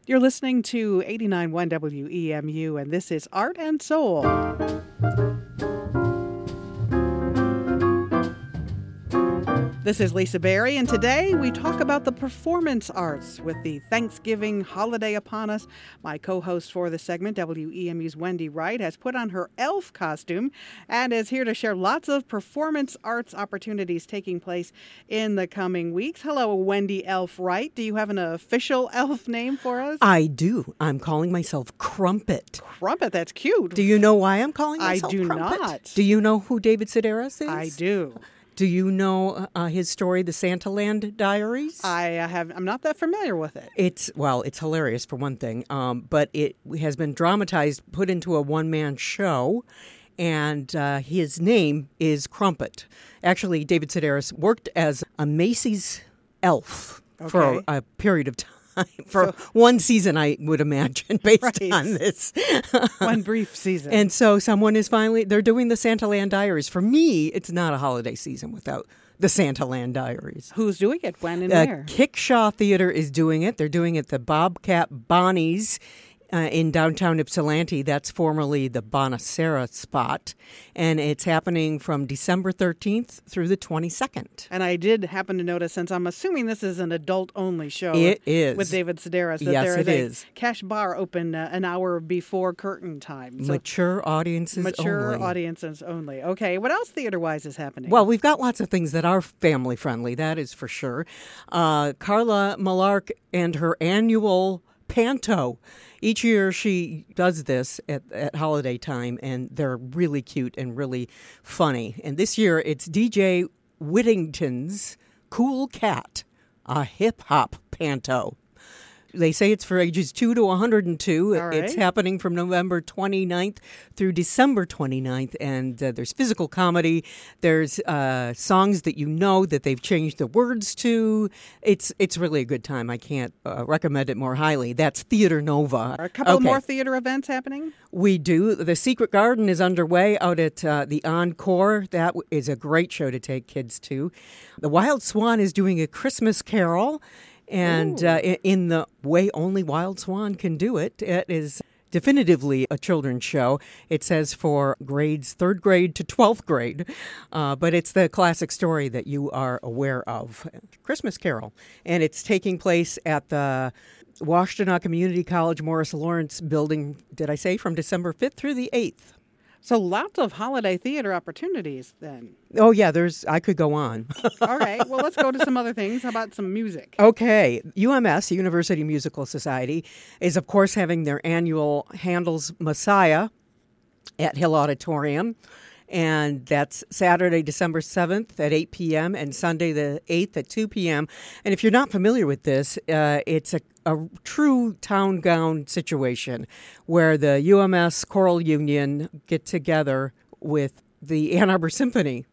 You're listening to 89.1 WEMU, and this is Art and Soul. This is Lisa Berry, and today we talk about the performance arts with the Thanksgiving holiday upon us. My co-host for the segment, WEMU's Wendy Wright, has put on her elf costume and is here to share lots of performance arts opportunities taking place in the coming weeks. Hello, Wendy Elf Wright. Do you have an official elf name for us? I do. I'm calling myself Crumpet. Crumpet, that's cute. Do you know why I'm calling myself I do Crumpet? not. Do you know who David Sedaris is? I do. Do you know his story, The Santaland Diaries? I'm not that familiar with it. It's hilarious for one thing, but it has been dramatized, put into a one-man show, and his name is Crumpet. Actually, David Sedaris worked as a Macy's elf for a period of time. For one season, I would imagine, based on this. One brief season. And so they're doing the Santaland Diaries. For me, it's not a holiday season without the Santaland Diaries. Who's doing it? When and where? Kickshaw Theater is doing it. They're doing it at the Bobcat Bonnie's in downtown Ypsilanti. That's formerly the Bonacera spot. And it's happening from December 13th through the 22nd. And I did happen to notice, since I'm assuming this is an adult-only show. It is. With David Sedaris. That yes, there it is. A cash bar open an hour before curtain time. So mature audiences only. Okay. What else theater-wise is happening? Well, we've got lots of things that are family-friendly. That is for sure. Carla Malark and her annual Panto. Each year she does this at holiday time, and they're really cute and really funny. And this year it's DJ Whittington's Cool Cat, a hip-hop Panto. They say it's for ages 2 to 102. All right. It's happening from November 29th through December 29th. And there's physical comedy. There's songs that you know that they've changed the words to. It's really a good time. I can't recommend it more highly. That's Theater Nova. Are a couple more theater events happening? We do. The Secret Garden is underway out at the Encore. That is a great show to take kids to. The Wild Swan is doing a Christmas Carol. And in the way only Wild Swan can do it, it is definitively a children's show. It says for grades 3rd grade to 12th grade, but it's the classic story that you are aware of, Christmas Carol. And it's taking place at the Washtenaw Community College Morris Lawrence building, did I say, from December 5th through the 8th. So lots of holiday theater opportunities then. Oh, yeah, I could go on. All right. Well, let's go to some other things. How about some music? Okay. UMS, University Musical Society, is, of course, having their annual Handel's Messiah at Hill Auditorium. And that's Saturday, December 7th at 8 p.m. and Sunday the 8th at 2 p.m. And if you're not familiar with this, it's a true town gown situation where the UMS Choral Union get together with the Ann Arbor Symphony.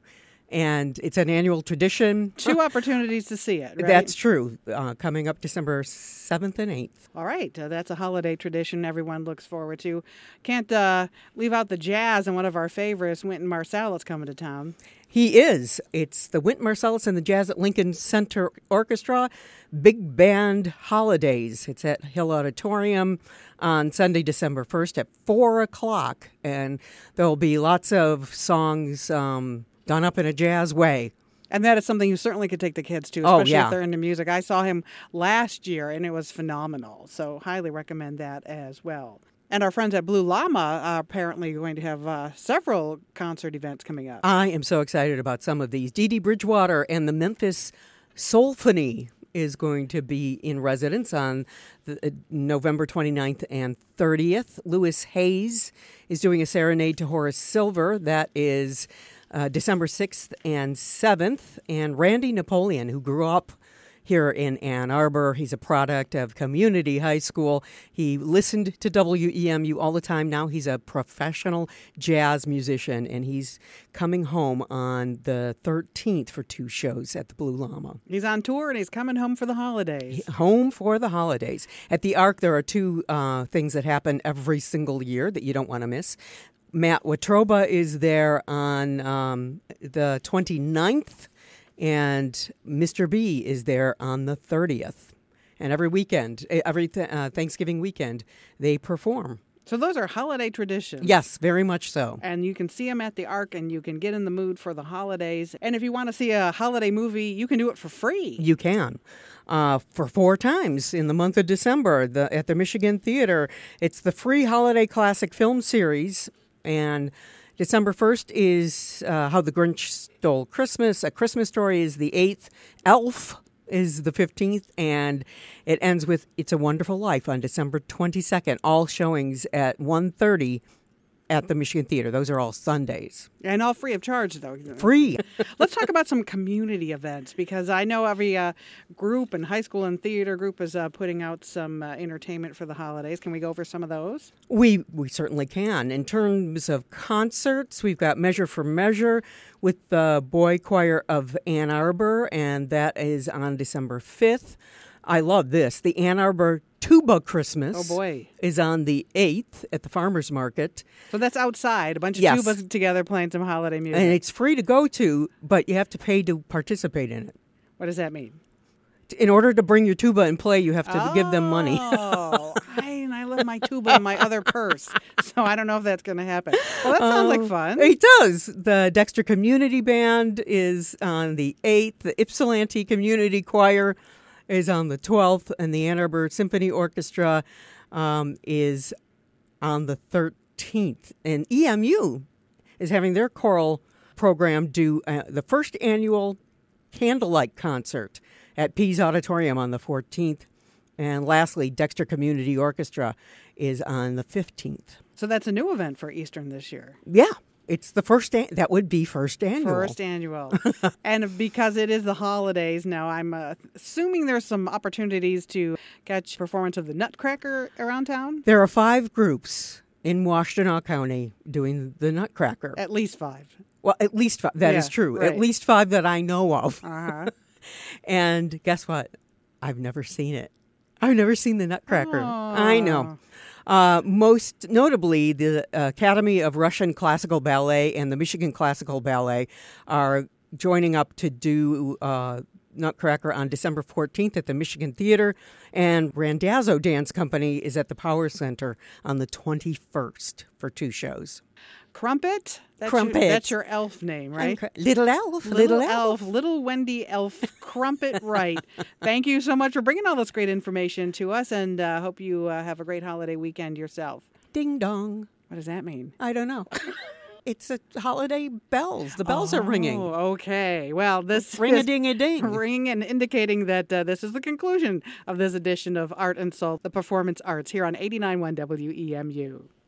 And it's an annual tradition. 2 opportunities to see it, right? That's true. Coming up December 7th and 8th. All right. That's a holiday tradition everyone looks forward to. Can't leave out the jazz, and one of our favorites, Wynton Marsalis, coming to town. He is. It's the Wynton Marsalis and the Jazz at Lincoln Center Orchestra Big Band Holidays. It's at Hill Auditorium on Sunday, December 1st at 4 o'clock. And there'll be lots of songs done up in a jazz way. And that is something you certainly could take the kids to, especially if they're into music. I saw him last year, and it was phenomenal. So highly recommend that as well. And our friends at Blue Llama are apparently going to have several concert events coming up. I am so excited about some of these. Dee Dee Bridgewater and the Memphis Soulphony is going to be in residence on November 29th and 30th. Louis Hayes is doing a serenade to Horace Silver. That is December 6th and 7th. And Randy Napoleon, who grew up here in Ann Arbor. He's a product of Community High School. He listened to WEMU all the time. Now he's a professional jazz musician, and he's coming home on the 13th for 2 shows at the Blue Llama. He's on tour, and he's coming home for the holidays. Home for the holidays. At the Arc, there are 2 things that happen every single year that you don't want to miss. Matt Watroba is there on the 29th. And Mr. B is there on the 30th. And every weekend, Thanksgiving weekend, they perform. So those are holiday traditions. Yes, very much so. And you can see them at the Ark, and you can get in the mood for the holidays. And if you want to see a holiday movie, you can do it for free. You can. For 4 times in the month of December at the Michigan Theater. It's the free holiday classic film series. And December 1st is How the Grinch Stole Christmas. A Christmas Story is the 8th. Elf is the 15th, and it ends with It's a Wonderful Life on December 22nd. All showings at 1:30 at the Michigan Theater. Those are all Sundays. And all free of charge, though. Free. Let's talk about some community events, because I know every group and high school and theater group is putting out some entertainment for the holidays. Can we go over some of those? We certainly can. In terms of concerts, we've got Measure for Measure with the Boy Choir of Ann Arbor, and that is on December 5th. I love this. The Ann Arbor Tuba Christmas is on the 8th at the farmer's market. So that's outside, a bunch of Yes. tubas together playing some holiday music. And it's free to go to, but you have to pay to participate in it. What does that mean? In order to bring your tuba and play, you have to give them money. Oh, I left my tuba in my other purse, so I don't know if that's going to happen. Well, that sounds like fun. It does. The Dexter Community Band is on the 8th. The Ypsilanti Community Choir is on the 12th, and the Ann Arbor Symphony Orchestra is on the 13th. And EMU is having their choral program do the first annual candlelight concert at Pease Auditorium on the 14th. And lastly, Dexter Community Orchestra is on the 15th. So that's a new event for Eastern this year. Yeah. It's the first, that would be first annual. First annual. And because it is the holidays now, I'm assuming there's some opportunities to catch performance of the Nutcracker around town? There are 5 groups in Washtenaw County doing the Nutcracker. At least 5. Well, at least 5. That is true. Right. At least 5 that I know of. Uh-huh. And guess what? I've never seen it. I've never seen the Nutcracker. Oh. I know. Most notably, the Academy of Russian Classical Ballet and the Michigan Classical Ballet are joining up to do Nutcracker on December 14th at the Michigan Theater, and Randazzo Dance Company is at the Power Center on the 21st for 2 shows. Crumpet? Crumpet. That's your elf name, right? Little Elf. Little Elf. Little Wendy Elf. Crumpet Wright. Thank you so much for bringing all this great information to us, and hope you have a great holiday weekend yourself. Ding dong. What does that mean? I don't know. It's a holiday bells. The bells are ringing. Oh, okay. Well, this Ring-a-ding-a-ding. Ring and indicating that this is the conclusion of this edition of Art and Soul, the Performance Arts, here on 89.1 WEMU.